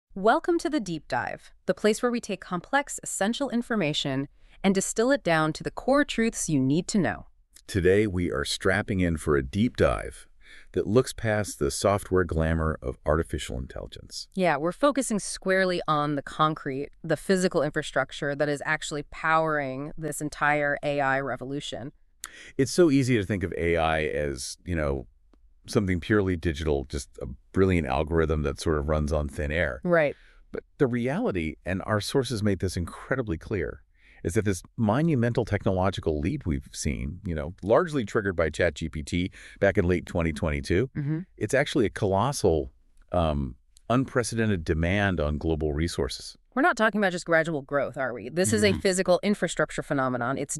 Welcome to the Deep Dive, the place where we take complex, essential information and distill it down to the core truths you need to know. Today, we are strapping in for a deep dive that looks past the software glamour of artificial intelligence. Yeah, we're focusing squarely on the concrete, the physical infrastructure that is actually powering this entire AI revolution. It's so easy to think of AI as, something purely digital, just a brilliant algorithm that sort of runs on thin air. Right. But the reality, and our sources made this incredibly clear, is that this monumental technological leap we've seen, largely triggered by ChatGPT back in late 2022, it's actually a colossal, unprecedented demand on global resources. We're not talking about just gradual growth, are we? This is a physical infrastructure phenomenon. It's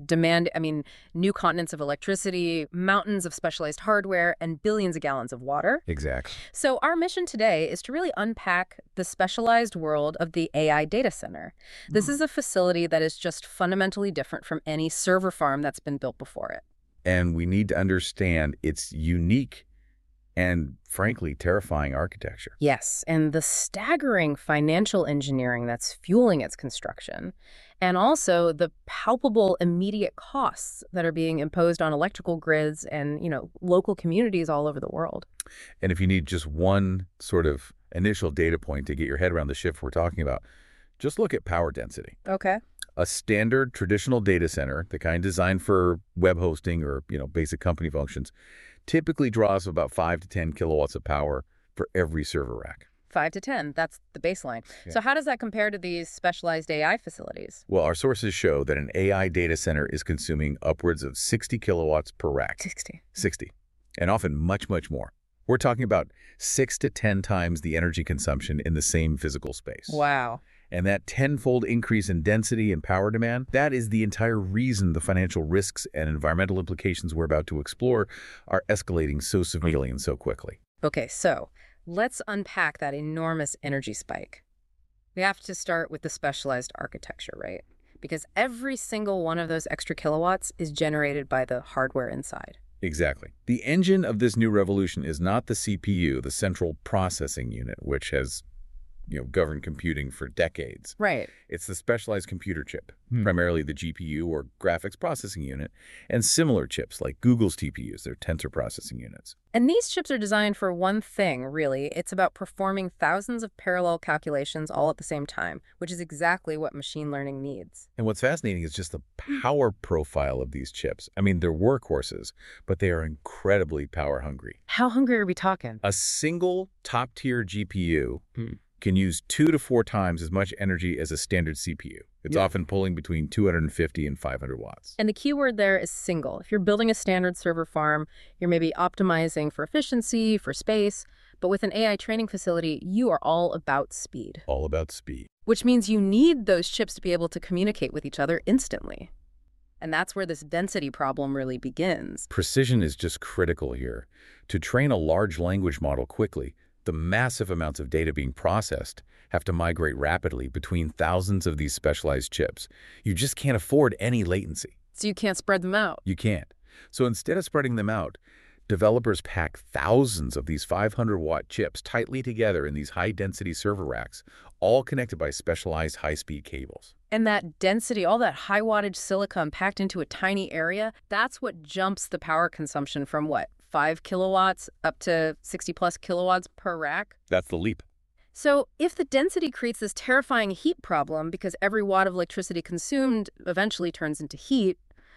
new continents of electricity, mountains of specialized hardware, and billions of gallons of water. Exactly. So our mission today is to really unpack the specialized world of the AI data center. This is a facility that is just fundamentally different from any server farm that's been built before it. And we need to understand its unique and, frankly, terrifying architecture. Yes, and the staggering financial engineering that's fueling its construction, and also the palpable immediate costs that are being imposed on electrical grids and, local communities all over the world. And if you need just one sort of initial data point to get your head around the shift we're talking about, just look at power density. Okay. A standard traditional data center, the kind designed for web hosting or, basic company functions, typically draws about 5 to 10 kilowatts of power for every server rack. 5 to 10, that's the baseline. Yeah. So how does that compare to these specialized AI facilities? Well, our sources show that an AI data center is consuming upwards of 60 kilowatts per rack. 60. And often much, much more. We're talking about 6 to 10 times the energy consumption in the same physical space. Wow. And that tenfold increase in density and power demand, that is the entire reason the financial risks and environmental implications we're about to explore are escalating so severely and so quickly. Okay, so let's unpack that enormous energy spike. We have to start with the specialized architecture, right? Because every single one of those extra kilowatts is generated by the hardware inside. Exactly. The engine of this new revolution is not the CPU, the central processing unit, which has governed computing for decades. Right. It's the specialized computer chip, primarily the GPU or graphics processing unit, and similar chips like Google's TPUs, their tensor processing units. And these chips are designed for one thing, really. It's about performing thousands of parallel calculations all at the same time, which is exactly what machine learning needs. And what's fascinating is just the power profile of these chips. I mean, they're workhorses, but they are incredibly power hungry. How hungry are we talking? A single top-tier GPU can use 2 to 4 times as much energy as a standard CPU. It's often pulling between 250 and 500 watts. And the key word there is single. If you're building a standard server farm, you're maybe optimizing for efficiency, for space, but with an AI training facility, you are all about speed. All about speed. Which means you need those chips to be able to communicate with each other instantly. And that's where this density problem really begins. Precision is just critical here. To train a large language model quickly, the massive amounts of data being processed have to migrate rapidly between thousands of these specialized chips. You just can't afford any latency. So you can't spread them out. You can't. So instead of spreading them out, developers pack thousands of these 500-watt chips tightly together in these high-density server racks, all connected by specialized high-speed cables. And that density, all that high-wattage silicon packed into a tiny area, that's what jumps the power consumption from what? 5 kilowatts up to 60-plus kilowatts per rack? That's the leap. So if the density creates this terrifying heat problem because every watt of electricity consumed eventually turns into heat,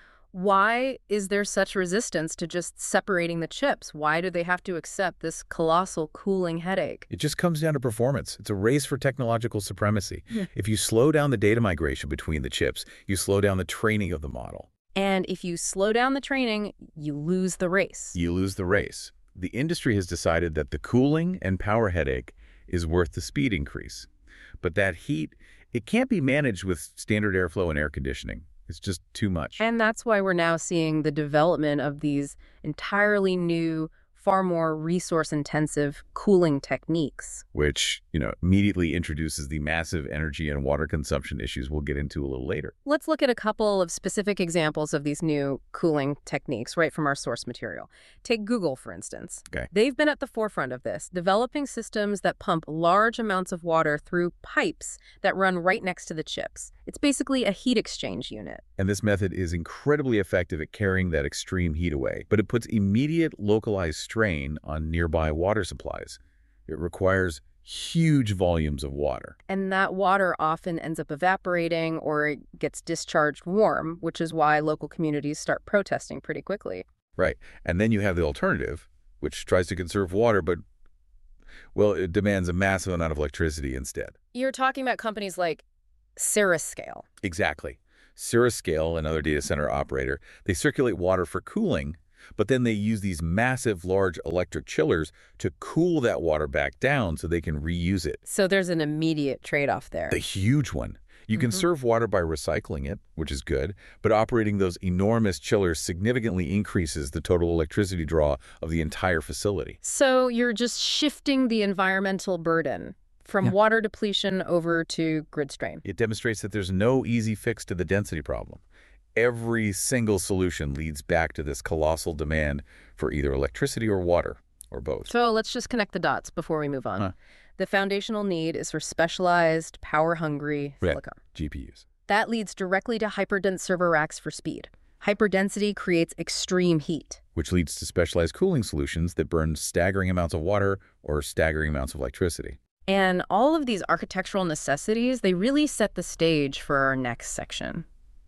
why is there such resistance to just separating the chips? Why do they have to accept this colossal cooling headache? It just comes down to performance. It's a race for technological supremacy. If you slow down the data migration between the chips, you slow down the training of the model. And if you slow down the training, you lose the race. You lose the race. The industry has decided that the cooling and power headache is worth the speed increase. But that heat, it can't be managed with standard airflow and air conditioning. It's just too much. And that's why we're now seeing the development of these entirely new far more resource-intensive cooling techniques. Which, immediately introduces the massive energy and water consumption issues we'll get into a little later. Let's look at a couple of specific examples of these new cooling techniques right from our source material. Take Google, for instance. Okay. They've been at the forefront of this, developing systems that pump large amounts of water through pipes that run right next to the chips. It's basically a heat exchange unit. And this method is incredibly effective at carrying that extreme heat away, but it puts immediate localized strain on nearby water supplies. It requires huge volumes of water. And that water often ends up evaporating or it gets discharged warm, which is why local communities start protesting pretty quickly. Right. And then you have the alternative, which tries to conserve water, but, well, it demands a massive amount of electricity instead. You're talking about companies like Cirruscale. Exactly. Cirruscale, another data center operator, they circulate water for cooling, but then they use these massive, large electric chillers to cool that water back down so they can reuse it. So there's an immediate trade-off there. The huge one. You can conserve water by recycling it, which is good, but operating those enormous chillers significantly increases the total electricity draw of the entire facility. So you're just shifting the environmental burden from water depletion over to grid strain. It demonstrates that there's no easy fix to the density problem. Every single solution leads back to this colossal demand for either electricity or water, or both. So let's just connect the dots before we move on. The foundational need is for specialized, power-hungry silicon. GPUs. That leads directly to hyperdense server racks for speed. Hyperdensity creates extreme heat, Which leads to specialized cooling solutions that burn staggering amounts of water or staggering amounts of electricity. And all of these architectural necessities, they really set the stage for our next section.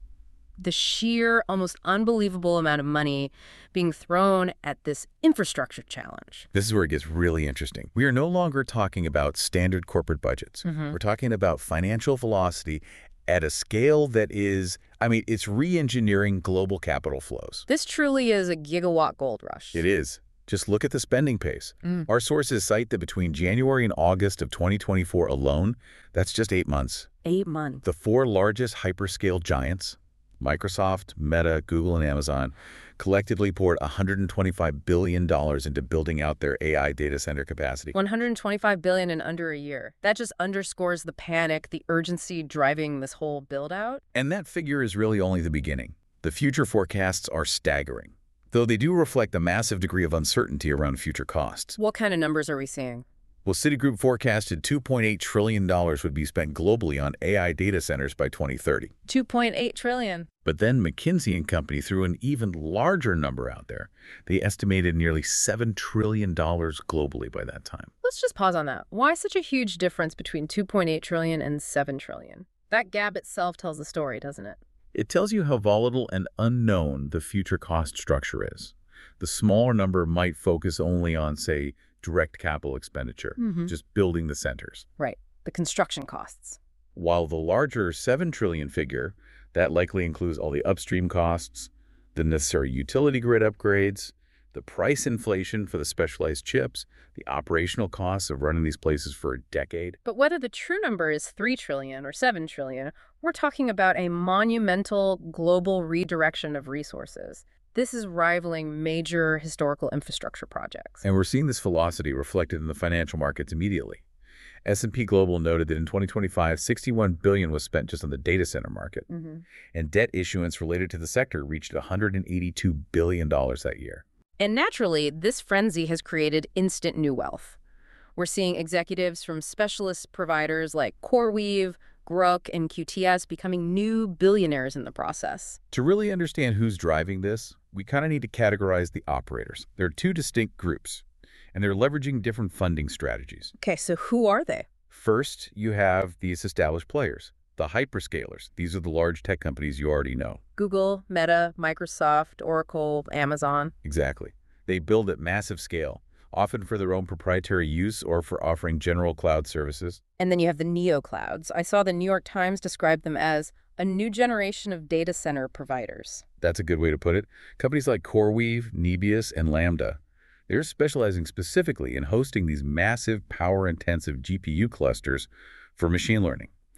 The sheer, almost unbelievable amount of money being thrown at this infrastructure challenge. This is where it gets really interesting. We are no longer talking about standard corporate budgets. We're talking about financial velocity at a scale that is, it's re-engineering global capital flows. This truly is a gigawatt gold rush. It is. Just look at the spending pace. Our sources cite that between January and August of 2024 alone, that's just 8 months. 8 months. The 4 largest hyperscale giants, Microsoft, Meta, Google, and Amazon, collectively poured $125 billion into building out their AI data center capacity. $125 billion in under a year. That just underscores the panic, the urgency driving this whole build-out. And that figure is really only the beginning. The future forecasts are staggering, though they do reflect a massive degree of uncertainty around future costs. What kind of numbers are we seeing? Well, Citigroup forecasted $2.8 trillion would be spent globally on AI data centers by 2030. $2.8 trillion. But then McKinsey & Company threw an even larger number out there. They estimated nearly $7 trillion globally by that time. Let's just pause on that. Why such a huge difference between $2.8 trillion and $7 trillion? That gap itself tells the story, doesn't it? It tells you how volatile and unknown the future cost structure is. The smaller number might focus only on, say, direct capital expenditure, just building the centers. Right, the construction costs. While the larger $7 trillion figure, that likely includes all the upstream costs, the necessary utility grid upgrades, the price inflation for the specialized chips, the operational costs of running these places for a decade. But whether the true number is $3 trillion or $7 trillion, we're talking about a monumental global redirection of resources. This is rivaling major historical infrastructure projects. And we're seeing this velocity reflected in the financial markets immediately. S&P Global noted that in 2025, $61 billion was spent just on the data center market. And debt issuance related to the sector reached $182 billion that year. And naturally, this frenzy has created instant new wealth. We're seeing executives from specialist providers like CoreWeave, Grok, and QTS becoming new billionaires in the process. To really understand who's driving this, we kind of need to categorize the operators. There are 2 distinct groups, and they're leveraging different funding strategies. Okay, so who are they? First, you have these established players, the hyperscalers. These are the large tech companies you already know. Google, Meta, Microsoft, Oracle, Amazon. Exactly. They build at massive scale, often for their own proprietary use or for offering general cloud services. And then you have the neoclouds. I saw the New York Times describe them as a new generation of data center providers. That's a good way to put it. Companies like CoreWeave, Nebius, and Lambda, they're specializing specifically in hosting these massive power-intensive GPU clusters for machine learning.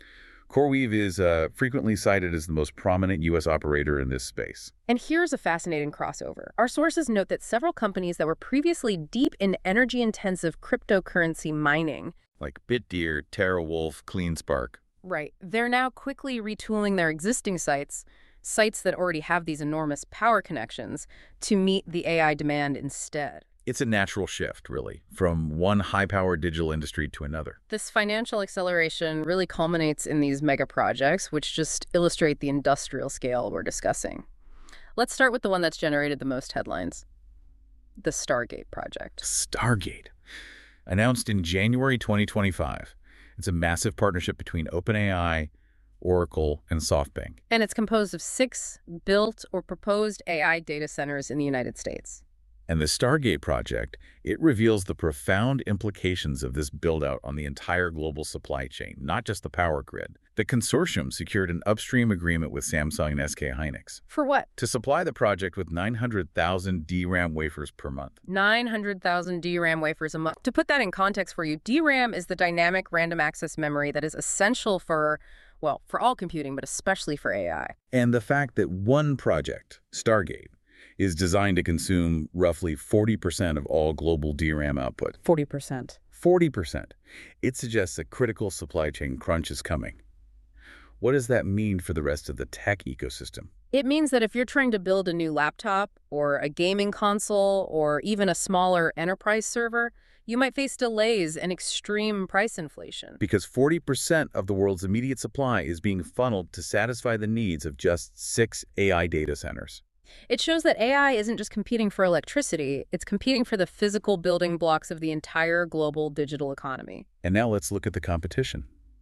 CoreWeave is frequently cited as the most prominent U.S. operator in this space. And here's a fascinating crossover. Our sources note that several companies that were previously deep in energy-intensive cryptocurrency mining, Like Bitdeer, TeraWulf, CleanSpark. right, they're now quickly retooling their existing sites that already have these enormous power connections, to meet the AI demand instead. It's a natural shift, really, from one high-powered digital industry to another. This financial acceleration really culminates in these mega projects, which just illustrate the industrial scale we're discussing. Let's start with the one that's generated the most headlines, the Stargate project. Stargate. Announced in January 2025. It's a massive partnership between OpenAI, Oracle, and SoftBank. And it's composed of 6 built or proposed AI data centers in the United States. And the Stargate project, it reveals the profound implications of this build-out on the entire global supply chain, not just the power grid. The consortium secured an upstream agreement with Samsung and SK Hynix For what? to supply the project with 900,000 DRAM wafers per month. 900,000 DRAM wafers a month. To put that in context for you, DRAM is the dynamic random access memory that is essential for, well, for all computing, but especially for AI. And the fact that one project, Stargate, is designed to consume roughly 40% of all global DRAM output. 40%. 40%. It suggests a critical supply chain crunch is coming. What does that mean for the rest of the tech ecosystem? It means that if you're trying to build a new laptop or a gaming console or even a smaller enterprise server, you might face delays and extreme price inflation. Because 40% of the world's immediate supply is being funneled to satisfy the needs of just 6 AI data centers. It shows that AI isn't just competing for electricity, it's competing for the physical building blocks of the entire global digital economy. And now let's look at the competition.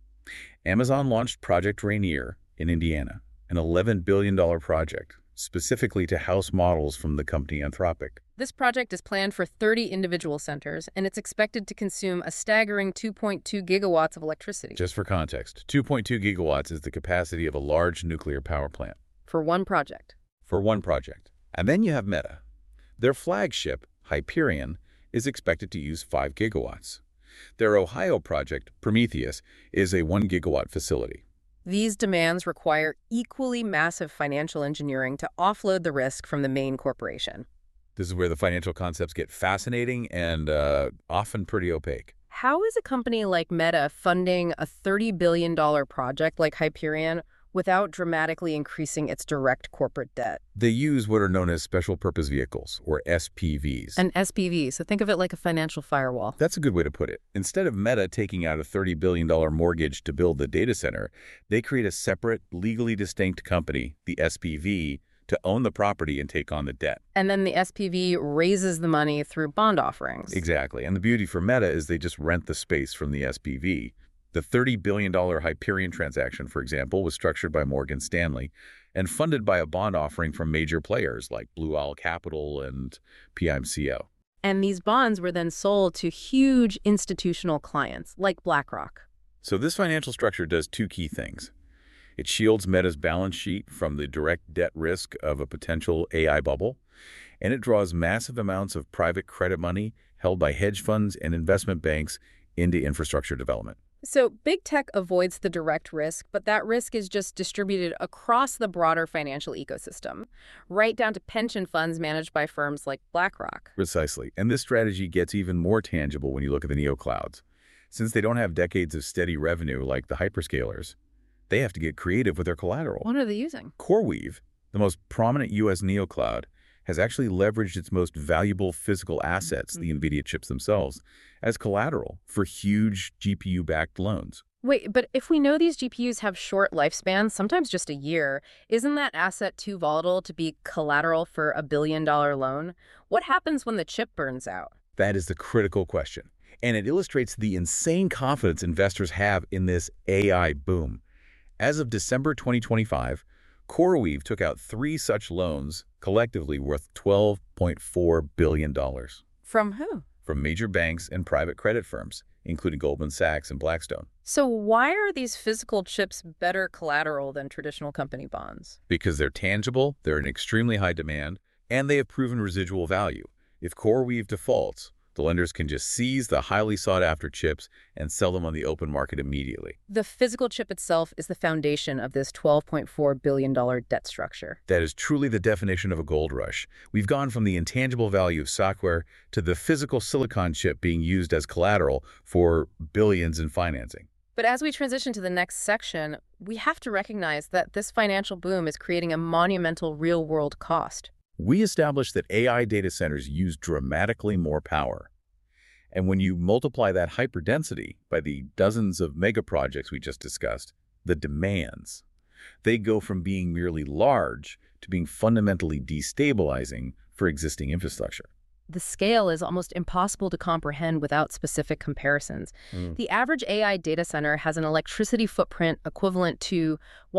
Amazon launched Project Rainier in Indiana, an $11 billion project, specifically to house models from the company Anthropic. This project is planned for 30 individual centers, and it's expected to consume a staggering 2.2 gigawatts of electricity. Just for context, 2.2 gigawatts is the capacity of a large nuclear power plant. For one project. For one project. And then you have Meta. Their flagship, Hyperion, is expected to use 5 gigawatts. Their Ohio project, Prometheus, is a 1 gigawatt facility. These demands require equally massive financial engineering to offload the risk from the main corporation. This is where the financial concepts get fascinating and often pretty opaque. How is a company like Meta funding a $30 billion project like Hyperion without dramatically increasing its direct corporate debt? They use what are known as special purpose vehicles, or SPVs. An SPV, so think of it like a financial firewall. That's a good way to put it. Instead of Meta taking out a $30 billion mortgage to build the data center, they create a separate, legally distinct company, the SPV, to own the property and take on the debt. And then the SPV raises the money through bond offerings. Exactly. And the beauty for Meta is they just rent the space from the SPV. The $30 billion Hyperion transaction, for example, was structured by Morgan Stanley and funded by a bond offering from major players like Blue Owl Capital and PIMCO. And these bonds were then sold to huge institutional clients like BlackRock. So this financial structure does 2 key things. It shields Meta's balance sheet from the direct debt risk of a potential AI bubble, and it draws massive amounts of private credit money held by hedge funds and investment banks into infrastructure development. So big tech avoids the direct risk, but that risk is just distributed across the broader financial ecosystem, right down to pension funds managed by firms like BlackRock. Precisely. And this strategy gets even more tangible when you look at the neoclouds. Since they don't have decades of steady revenue like the hyperscalers, they have to get creative with their collateral. What are they using? CoreWeave, the most prominent U.S. neocloud, has actually leveraged its most valuable physical assets, the NVIDIA chips themselves, as collateral for huge GPU-backed loans. Wait, but if we know these GPUs have short lifespans, sometimes just a year, isn't that asset too volatile to be collateral for a $1 billion loan? What happens when the chip burns out? That is the critical question, and it illustrates the insane confidence investors have in this AI boom. As of December 2025, CoreWeave took out 3 such loans, collectively worth $12.4 billion. From who? From major banks and private credit firms, including Goldman Sachs and Blackstone. So why are these physical chips better collateral than traditional company bonds? Because they're tangible, they're in extremely high demand, and they have proven residual value. If CoreWeave defaults, The lenders can just seize the highly sought-after chips and sell them on the open market immediately. The physical chip itself is the foundation of this $12.4 billion debt structure. That is truly the definition of a gold rush. We've gone from the intangible value of software to the physical silicon chip being used as collateral for billions in financing. But as we transition to the next section, we have to recognize that this financial boom is creating a monumental real-world cost. We established that AI data centers use dramatically more power. And when you multiply that hyperdensity by the dozens of mega projects we just discussed, the demands, they go from being merely large to being fundamentally destabilizing for existing infrastructure. The scale is almost impossible to comprehend without specific comparisons. The average AI data center has an electricity footprint equivalent to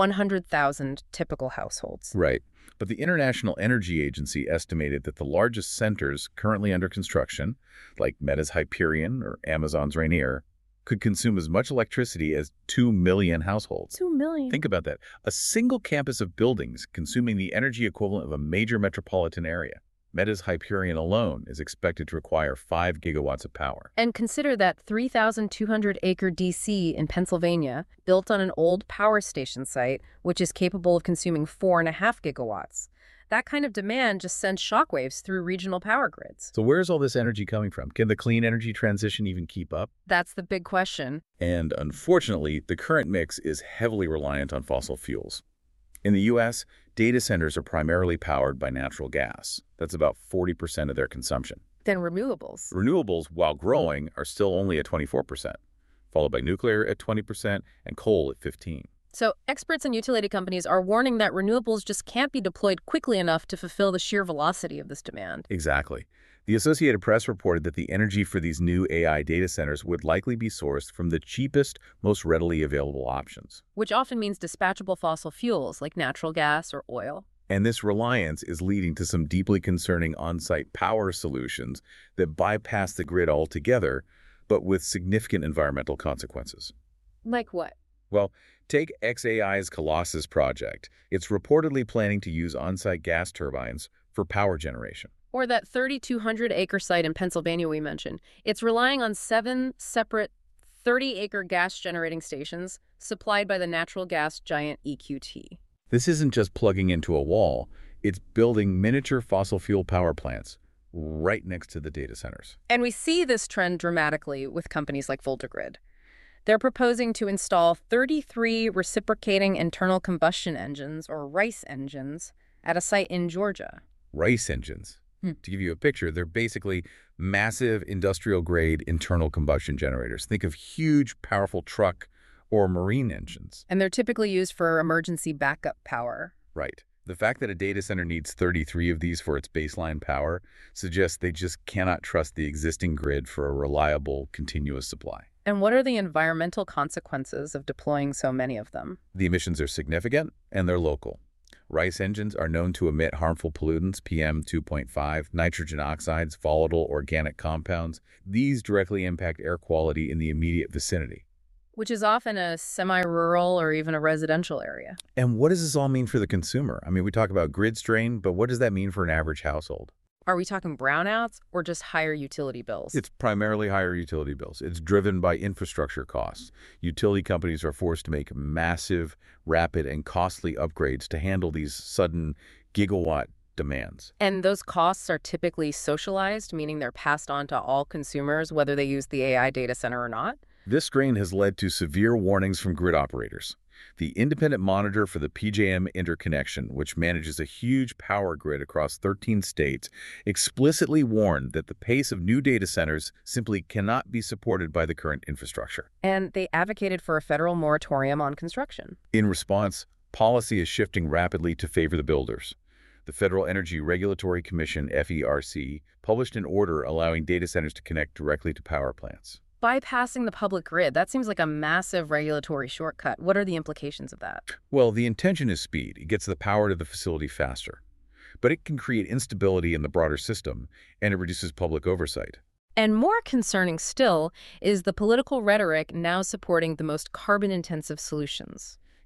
100,000 typical households. Right. But the International Energy Agency estimated that the largest centers currently under construction, like Meta's Hyperion or Amazon's Rainier, could consume as much electricity as 2 million households. 2 million. Think about that. A single campus of buildings consuming the energy equivalent of a major metropolitan area. Meta's Hyperion alone is expected to require 5 gigawatts of power. And consider that 3,200-acre DC in Pennsylvania, built on an old power station site, which is capable of consuming 4.5 gigawatts. That kind of demand just sends shockwaves through regional power grids. So where's all this energy coming from? Can the clean energy transition even keep up? That's the big question. And unfortunately, the current mix is heavily reliant on fossil fuels. In the U.S., data centers are primarily powered by natural gas. That's about 40% of their consumption. Then renewables. Renewables, while growing, are still only at 24%, followed by nuclear at 20% and coal at 15%. So experts and utility companies are warning that renewables just can't be deployed quickly enough to fulfill the sheer velocity of this demand. Exactly. The Associated Press reported that the energy for these new AI data centers would likely be sourced from the cheapest, most readily available options. Which often means dispatchable fossil fuels like natural gas or oil. And this reliance is leading to some deeply concerning on-site power solutions that bypass the grid altogether, but with significant environmental consequences. Like what? Well, take xAI's Colossus project. It's reportedly planning to use on-site gas turbines for power generation. Or that 3,200-acre site in Pennsylvania we mentioned. It's relying on 7 separate 30-acre gas generating stations supplied by the natural gas giant EQT. This isn't just plugging into a wall. It's building miniature fossil fuel power plants right next to the data centers. And we see this trend dramatically with companies like VoltaGrid. They're proposing to install 33 reciprocating internal combustion engines, or RICE engines, at a site in Georgia. RICE engines. To give you a picture, they're basically massive industrial-grade internal combustion generators. Think of huge, powerful truck or marine engines. And they're typically used for emergency backup power. Right. The fact that a data center needs 33 of these for its baseline power suggests they just cannot trust the existing grid for a reliable, continuous supply. And what are the environmental consequences of deploying so many of them? The emissions are significant, and they're local. RICE engines are known to emit harmful pollutants, PM2.5, nitrogen oxides, volatile organic compounds. These directly impact air quality in the immediate vicinity. Which is often a semi-rural or even a residential area. And what does this all mean for the consumer? I mean, we talk about grid strain, but what does that mean for an average household? Are we talking brownouts or just higher utility bills? It's primarily higher utility bills. It's driven by infrastructure costs. Utility companies are forced to make massive, rapid, and costly upgrades to handle these sudden gigawatt demands. And those costs are typically socialized, meaning they're passed on to all consumers, whether they use the AI data center or not? This strain has led to severe warnings from grid operators. The independent monitor for the PJM interconnection, which manages a huge power grid across 13 states, explicitly warned that the pace of new data centers simply cannot be supported by the current infrastructure. And they advocated for a federal moratorium on construction. In response, policy is shifting rapidly to favor the builders. The Federal Energy Regulatory Commission, FERC, published an order allowing data centers to connect directly to power plants. Bypassing the public grid, that seems like a massive regulatory shortcut. What are the implications of that? Well, the intention is speed. It gets the power to the facility faster. But it can create instability in the broader system, and it reduces public oversight. And more concerning still is the political rhetoric now supporting the most carbon-intensive solutions.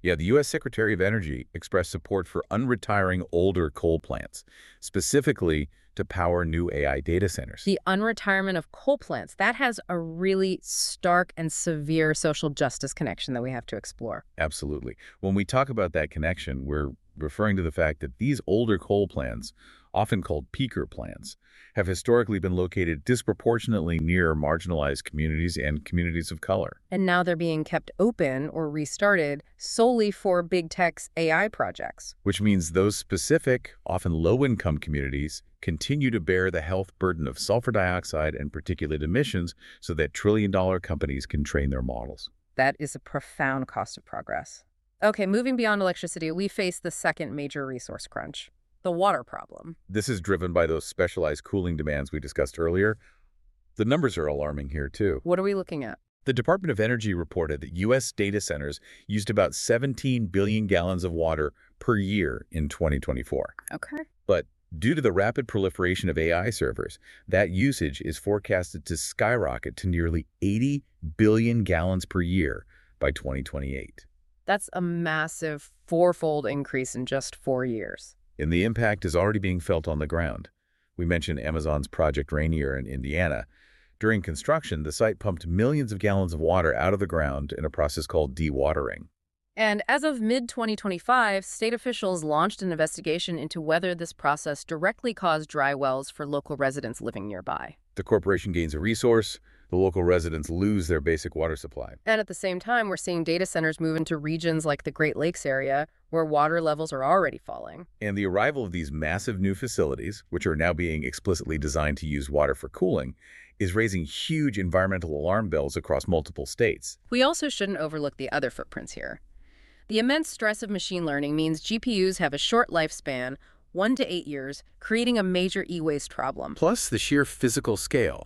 Yeah, the U.S. Secretary of Energy expressed support for unretiring older coal plants, specifically to power new AI data centers. The unretirement of coal plants, that has a really stark and severe social justice connection that we have to explore. Absolutely. When we talk about that connection, we're referring to the fact that these older coal plants, often called peaker plants, have historically been located disproportionately near marginalized communities and communities of color. And now they're being kept open or restarted solely for big tech's AI projects. Which means those specific, often low-income communities continue to bear the health burden of sulfur dioxide and particulate emissions so that trillion-dollar companies can train their models. That is a profound cost of progress. Okay, moving beyond electricity, we face the second major resource crunch, the water problem. This is driven by those specialized cooling demands we discussed earlier. The numbers are alarming here, too. What are we looking at? The Department of Energy reported that U.S. data centers used about 17 billion gallons of water per year in 2024. Okay. But due to the rapid proliferation of AI servers, that usage is forecasted to skyrocket to nearly 80 billion gallons per year by 2028. That's a massive fourfold increase in just 4 years. And the impact is already being felt on the ground. We mentioned Amazon's Project Rainier in Indiana. During construction, the site pumped millions of gallons of water out of the ground in a process called dewatering. And as of mid-2025, state officials launched an investigation into whether this process directly caused dry wells for local residents living nearby. The corporation gains a resource, the local residents lose their basic water supply. And at the same time, we're seeing data centers move into regions like the Great Lakes area, where water levels are already falling. And the arrival of these massive new facilities, which are now being explicitly designed to use water for cooling, is raising huge environmental alarm bells across multiple states. We also shouldn't overlook the other footprints here. The immense stress of machine learning means GPUs have a short lifespan, 1 to 8 years, creating a major e-waste problem. Plus the sheer physical scale.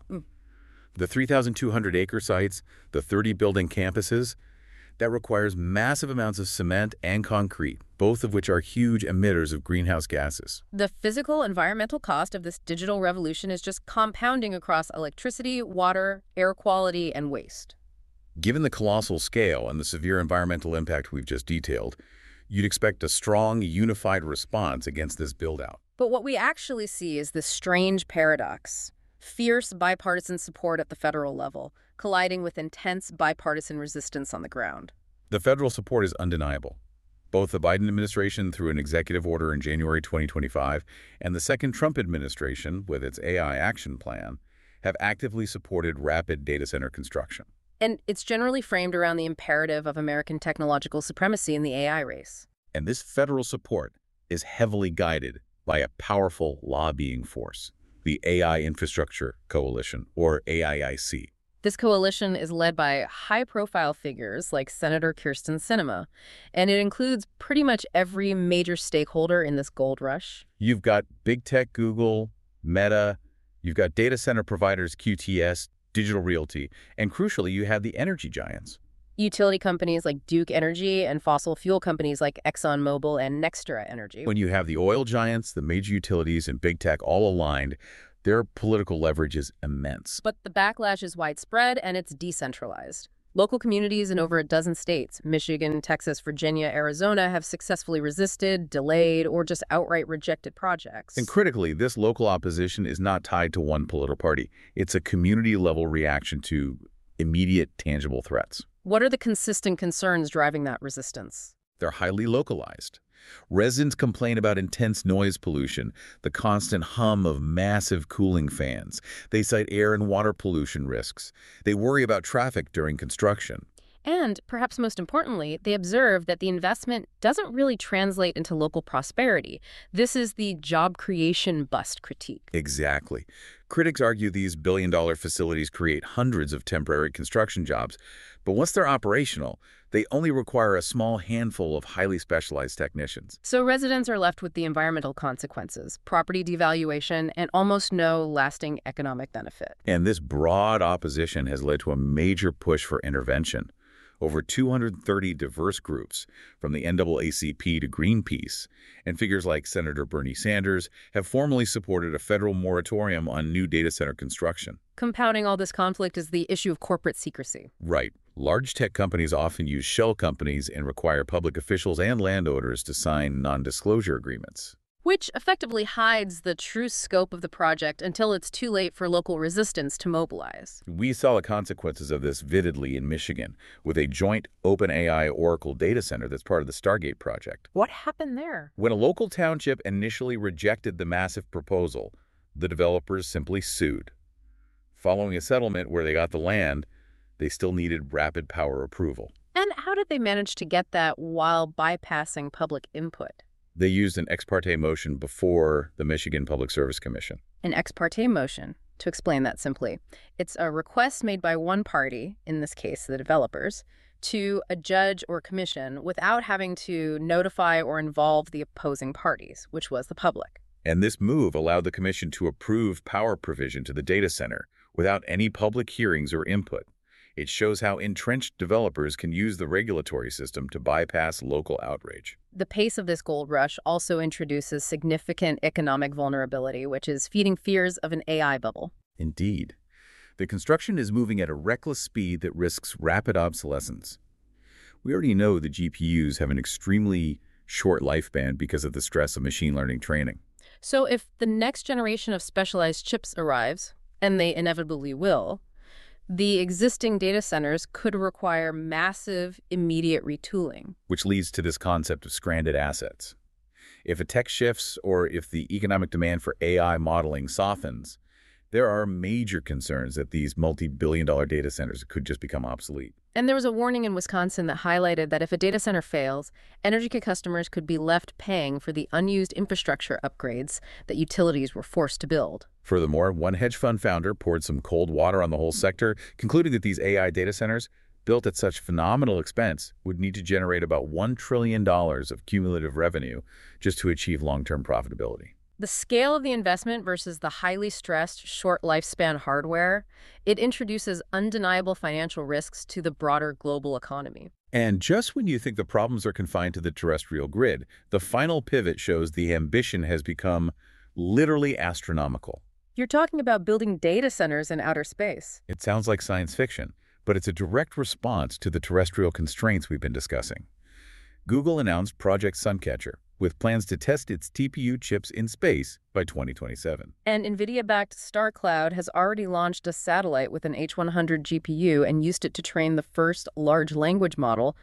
The 3,200-acre sites, the 30-building campuses, that requires massive amounts of cement and concrete, both of which are huge emitters of greenhouse gases. The physical environmental cost of this digital revolution is just compounding across electricity, water, air quality, and waste. Given the colossal scale and the severe environmental impact we've just detailed, you'd expect a strong, unified response against this build-out. But what we actually see is this strange paradox. Fierce bipartisan support at the federal level, colliding with intense bipartisan resistance on the ground. The federal support is undeniable. Both the Biden administration through an executive order in January 2025 and the second Trump administration with its AI action plan have actively supported rapid data center construction. And it's generally framed around the imperative of American technological supremacy in the AI race. And this federal support is heavily guided by a powerful lobbying force, the AI Infrastructure Coalition, or AIIC. This coalition is led by high-profile figures like Senator Kyrsten Sinema, and it includes pretty much every major stakeholder in this gold rush. You've got big tech Google, Meta, you've got data center providers QTS, Digital Realty, and crucially, you have the energy giants. Utility companies like Duke Energy and fossil fuel companies like ExxonMobil and NextEra Energy. When you have the oil giants, the major utilities, and big tech all aligned, their political leverage is immense. But the backlash is widespread and it's decentralized. Local communities in over a dozen states, Michigan, Texas, Virginia, Arizona, have successfully resisted, delayed, or just outright rejected projects. And critically, this local opposition is not tied to one political party. It's a community-level reaction to immediate, tangible threats. What are the consistent concerns driving that resistance? They're highly localized. Residents complain about intense noise pollution, the constant hum of massive cooling fans. They cite air and water pollution risks. They worry about traffic during construction. And, perhaps most importantly, they observe that the investment doesn't really translate into local prosperity. This is the job creation bust critique. Exactly. Critics argue these billion-dollar facilities create hundreds of temporary construction jobs, but once they're operational, they only require a small handful of highly specialized technicians. So residents are left with the environmental consequences, property devaluation, and almost no lasting economic benefit. And this broad opposition has led to a major push for intervention. over 230 diverse groups, from the NAACP to Greenpeace, and figures like Senator Bernie Sanders have formally supported a federal moratorium on new data center construction. Compounding all this conflict is the issue of corporate secrecy. Right. Large tech companies often use shell companies and require public officials and landowners to sign non-disclosure agreements. Which effectively hides the true scope of the project until it's too late for local resistance to mobilize. We saw the consequences of this vividly in Michigan with a joint OpenAI Oracle data center that's part of the Stargate project. What happened there? When a local township initially rejected the massive proposal, the developers simply sued. Following a settlement where they got the land, they still needed rapid power approval. And how did they manage to get that while bypassing public input? They used an ex parte motion before the Michigan Public Service Commission. An ex parte motion, to explain that simply, it's a request made by one party, in this case the developers, to a judge or commission without having to notify or involve the opposing parties, which was the public. And this move allowed the commission to approve power provision to the data center without any public hearings or input. It shows how entrenched developers can use the regulatory system to bypass local outrage. The pace of this gold rush also introduces significant economic vulnerability, which is feeding fears of an AI bubble. Indeed. The construction is moving at a reckless speed that risks rapid obsolescence. We already know the GPUs have an extremely short lifespan because of the stress of machine learning training. So if the next generation of specialized chips arrives, and they inevitably will, the existing data centers could require massive, immediate retooling. Which leads to this concept of stranded assets. If a tech shifts or if the economic demand for AI modeling softens, there are major concerns that these multi-billion-dollar data centers could just become obsolete. And there was a warning in Wisconsin that highlighted that if a data center fails, EnergyKit customers could be left paying for the unused infrastructure upgrades that utilities were forced to build. Furthermore, one hedge fund founder poured some cold water on the whole sector, concluding that these AI data centers, built at such phenomenal expense, would need to generate about $1 trillion of cumulative revenue just to achieve long-term profitability. The scale of the investment versus the highly stressed, short lifespan hardware, it introduces undeniable financial risks to the broader global economy. And just when you think the problems are confined to the terrestrial grid, the final pivot shows the ambition has become literally astronomical. You're talking about building data centers in outer space. It sounds like science fiction, but it's a direct response to the terrestrial constraints we've been discussing. Google announced Project Suncatcher, with plans to test its TPU chips in space by 2027. And NVIDIA-backed StarCloud has already launched a satellite with an H100 GPU and used it to train the first large language model,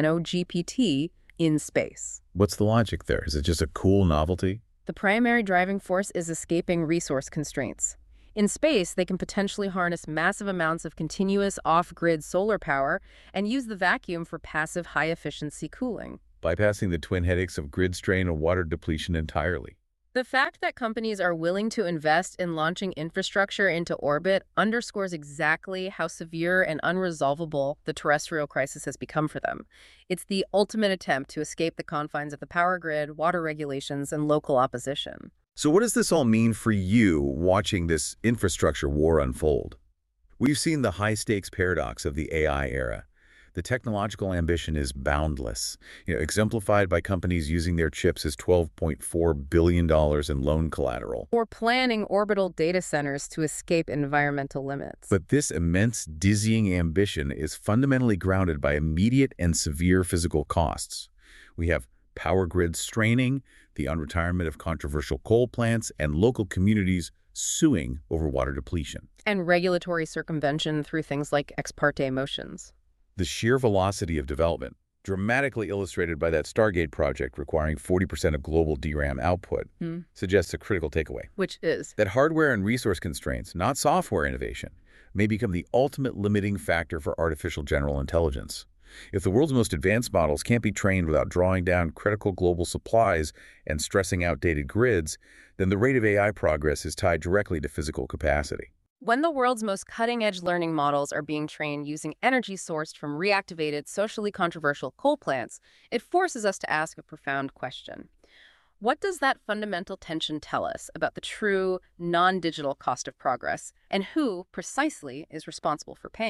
NanoGPT, in space. What's the logic there? Is it just a cool novelty? The primary driving force is escaping resource constraints. In space, they can potentially harness massive amounts of continuous off-grid solar power and use the vacuum for passive high-efficiency cooling, bypassing the twin headaches of grid strain and water depletion entirely. The fact that companies are willing to invest in launching infrastructure into orbit underscores exactly how severe and unresolvable the terrestrial crisis has become for them. It's the ultimate attempt to escape the confines of the power grid, water regulations, and local opposition. So what does this all mean for you watching this infrastructure war unfold? We've seen the high-stakes paradox of the AI era. The technological ambition is boundless, exemplified by companies using their chips as $12.4 billion in loan collateral. Or planning orbital data centers to escape environmental limits. But this immense, dizzying ambition is fundamentally grounded by immediate and severe physical costs. We have power grids straining, the unretirement of controversial coal plants, and local communities suing over water depletion. And regulatory circumvention through things like ex parte motions. The sheer velocity of development, dramatically illustrated by that Stargate project requiring 40% of global DRAM output, suggests a critical takeaway. Which is? That hardware and resource constraints, not software innovation, may become the ultimate limiting factor for artificial general intelligence. If the world's most advanced models can't be trained without drawing down critical global supplies and stressing outdated grids, then the rate of AI progress is tied directly to physical capacity. When the world's most cutting-edge learning models are being trained using energy sourced from reactivated, socially controversial coal plants, it forces us to ask a profound question. What does that fundamental tension tell us about the true, non-digital cost of progress, and who, precisely, is responsible for paying it?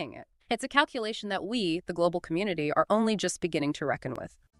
It's a calculation that we, the global community, are only just beginning to reckon with.